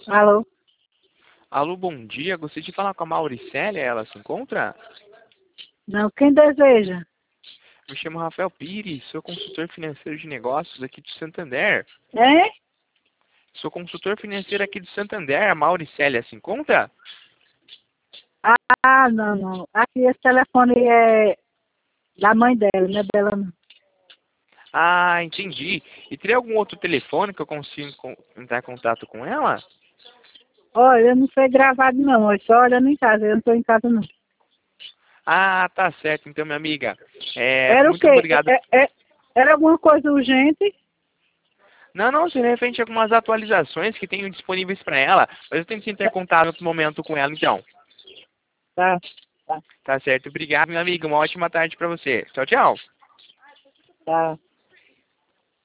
Alô? Alô, bom dia. Gostaria de falar com a Mauricélia. Ela se encontra? Não, quem deseja? Me chamo Rafael Pires, sou consultor financeiro de negócios aqui de Santander. Hein? Sou consultor financeiro aqui de Santander. A Mauricélia se encontra? Ah, não, não. Aqui esse telefone é da mãe dela, não é dela não. Ah, entendi. E teria algum outro telefone que eu consiga entrar em contato com ela? Olha, eu não sei gravado não, eu só olhando em casa, eu não estou em casa não. Ah, tá certo, então, minha amiga. Era o Muito quê? obrigado. Era alguma coisa urgente? Não, não, seria referente a algumas atualizações que tenho disponíveis para ela, mas eu tenho que entrar em contato em outro momento com ela, então. Tá, tá, Tá certo, obrigado, meu amigo. Uma ótima tarde para você. Tchau, tchau. tá.